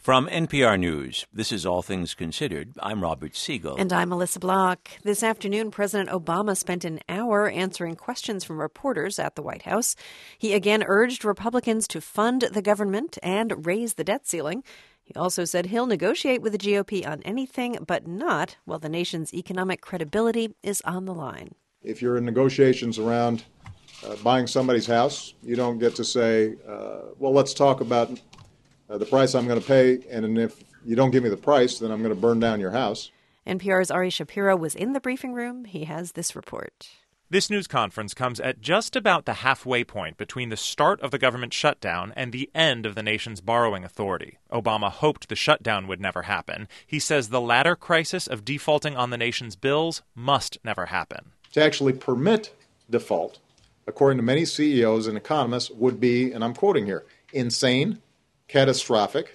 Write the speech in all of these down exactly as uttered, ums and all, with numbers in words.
From N P R News, this is All Things Considered. I'm Robert Siegel. And I'm Melissa Block. This afternoon, President Obama spent an hour answering questions from reporters at the White House. He again urged Republicans to fund the government and raise the debt ceiling. He also said he'll negotiate with the G O P on anything, but not while the nation's economic credibility is on the line. If you're in negotiations around uh, buying somebody's house, you don't get to say, uh, well, let's talk about Uh, the price I'm going to pay, and if you don't give me the price, then I'm going to burn down your house. N P R's Ari Shapiro was in the briefing room. He has this report. This news conference comes at just about the halfway point between the start of the government shutdown and the end of the nation's borrowing authority. Obama hoped the shutdown would never happen. He says the latter crisis of defaulting on the nation's bills must never happen. To actually permit default, according to many C E Os and economists, would be, and I'm quoting here, insane, catastrophic,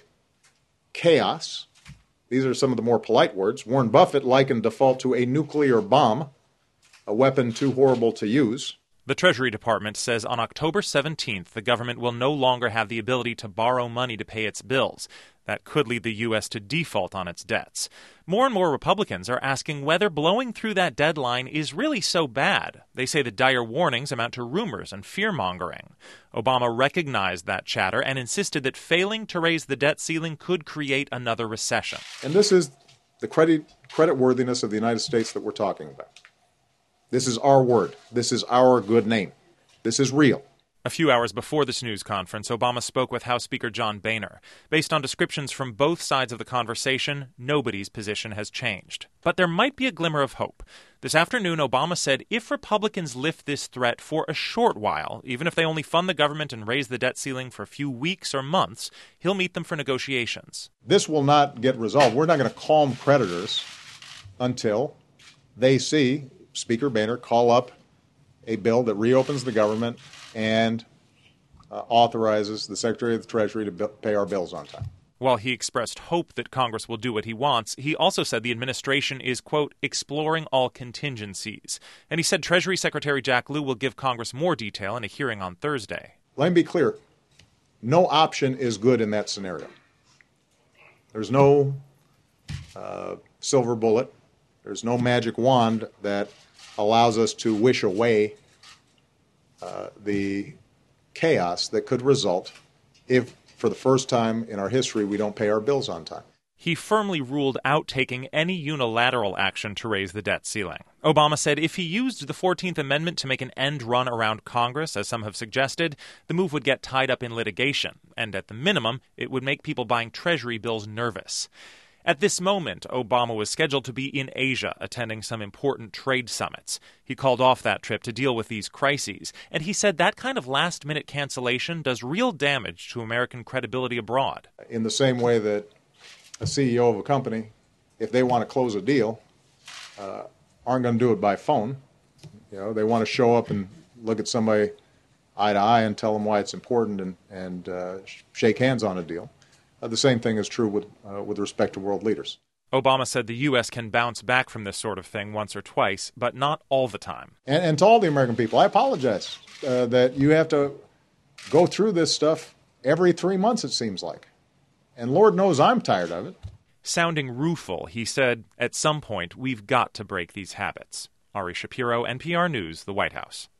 chaos. These are some of the more polite words. Warren Buffett likened default to a nuclear bomb, a weapon too horrible to use. The Treasury Department says on October seventeenth, the government will no longer have the ability to borrow money to pay its bills. That could lead the U S to default on its debts. More and more Republicans are asking whether blowing through that deadline is really so bad. They say the dire warnings amount to rumors and fear-mongering. Obama recognized that chatter and insisted that failing to raise the debt ceiling could create another recession. And this is the credit creditworthiness of the United States that we're talking about. This is our word. This is our good name. This is real. A few hours before this news conference, Obama spoke with House Speaker John Boehner. Based on descriptions from both sides of the conversation, nobody's position has changed. But there might be a glimmer of hope. This afternoon, Obama said if Republicans lift this threat for a short while, even if they only fund the government and raise the debt ceiling for a few weeks or months, he'll meet them for negotiations. This will not get resolved. We're not going to calm creditors until they see Speaker Boehner call up a bill that reopens the government and uh, authorizes the Secretary of the Treasury to b- pay our bills on time. While he expressed hope that Congress will do what he wants, he also said the administration is, quote, exploring all contingencies. And he said Treasury Secretary Jack Lew will give Congress more detail in a hearing on Thursday. Let me be clear. No option is good in that scenario. There's no uh, silver bullet. There's no magic wand that allows us to wish away uh, the chaos that could result if, for the first time in our history, we don't pay our bills on time. He firmly ruled out taking any unilateral action to raise the debt ceiling. Obama said if he used the fourteenth Amendment to make an end run around Congress, as some have suggested, the move would get tied up in litigation, and at the minimum, it would make people buying Treasury bills nervous. At this moment, Obama was scheduled to be in Asia, attending some important trade summits. He called off that trip to deal with these crises, and he said that kind of last-minute cancellation does real damage to American credibility abroad. In the same way that a C E O of a company, if they want to close a deal, uh, aren't going to do it by phone. You know, they want to show up and look at somebody eye to eye and tell them why it's important and, and uh, shake hands on a deal. Uh, the same thing is true with uh, with respect to world leaders. Obama said the U S can bounce back from this sort of thing once or twice, but not all the time. And, and to all the American people, I apologize uh, that you have to go through this stuff every three months, it seems like. And Lord knows I'm tired of it. Sounding rueful, he said, at some point, we've got to break these habits. Ari Shapiro, N P R News, the White House.